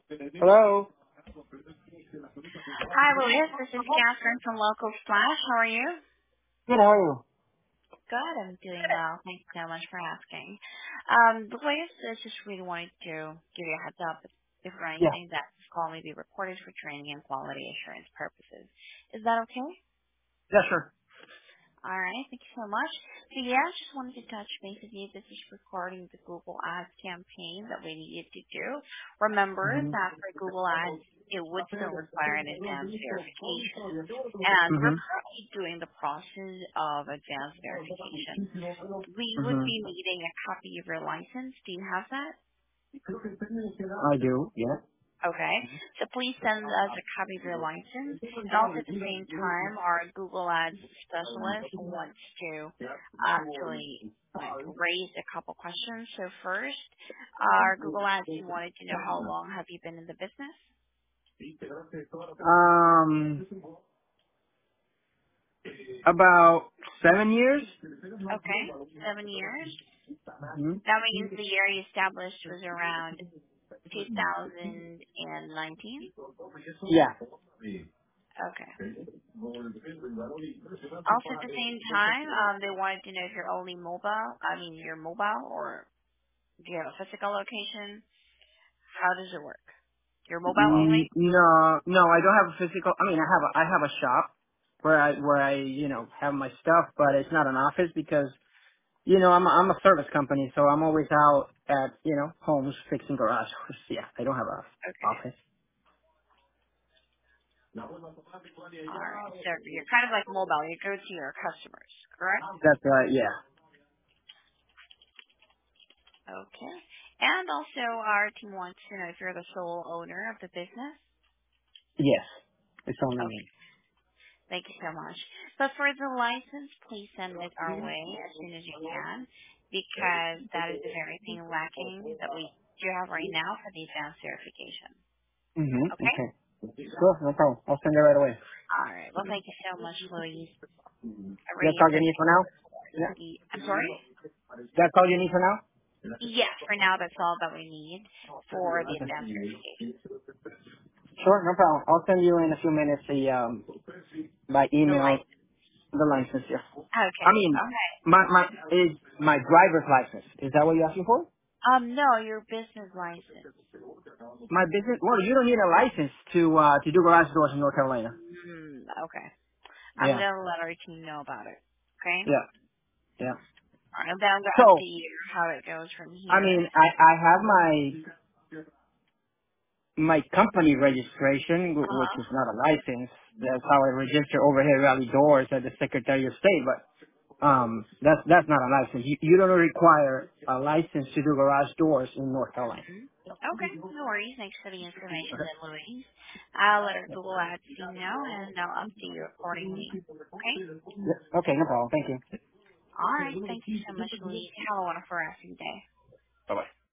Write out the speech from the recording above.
Hello. Hi, Louis. This is Catherine from Local Splash. How are you? Good, how are you? Good. I'm doing well. Thanks so much for asking. Louis, I just really wanted to give you a heads up if for Yeah. anything that this call may be recorded for training and quality assurance purposes. Is that okay? Yeah, sure. All right. Thank you so much. So yeah, I just wanted to touch base with you. This is regarding the Google Ads campaign that we needed to do. Remember Mhm. that for Google Ads, it would still require an advanced verification. And we're Mhm. currently doing the process of advanced verification. We would Mhm. be needing a copy of your license. Do you have that? I do. Yeah. Okay. So please send us a copy of your license. And also at the same time, our Google Ads specialist wants to actually like raise a couple questions. So first, our Google Ads, you wanted to know how long have you been in the business? Um, about 7 years. Okay. 7 years. Mhm. That means the year you established was around 2019. Yeah. Okay. Also, at the same time, they wanted to know if you're only mobile. I mean, you're mobile, or do you have a physical location? How does it work? You're mobile only. No, no, I don't have a physical. I mean, I have a shop where I have my stuff, but it's not an office because I'm a service company, so I'm always out at homes fixing garage. Yeah, I don't have a Okay. office. All right. So you're kind of like mobile. You go to your customers, correct? That's right. Yeah. Okay. And also, our team wants to know if you're the sole owner of the business. Yes. It's only Okay. me. Thank you so much. But for the license, please send it our way as soon as you can, because that is the very thing lacking that we do have right now for the advanced verification. Mm-hmm. Okay? Okay. Sure, no problem. I'll send it right away. All right. Well, thank you so much, Louise. I That's really all you need appreciate for now? Yeah. I'm sorry? That's all you need for now? Yes, for now, that's all that we need for the Okay. advanced verification. Sure, no problem. I'll send you in a few minutes by The email license. the license, yeah. I Okay. mean, Okay. my driver's license. Is that what you're asking for? No, your business license. My business, well, you don't need a license to do garage doors in North Carolina. Okay. I'm Yeah. going to let our team know about it. Okay? Yeah. Yeah. All right. And then I'm going to So, update you how it goes from I here. mean, I have my company registration, which Uh-huh. is not a license. That's how I register Overhead Rally Doors at the Secretary of State. But that's not a license. You don't require a license to do garage doors in North Carolina. Okay. No worries. Thanks for the information then, Louise. I'll let our Google Ads team know, and I'll update you accordingly. Okay? Yeah. Okay, no problem. Thank you. All right. Thank you so much, Louise. Have a wonderful rest of your day. Bye bye.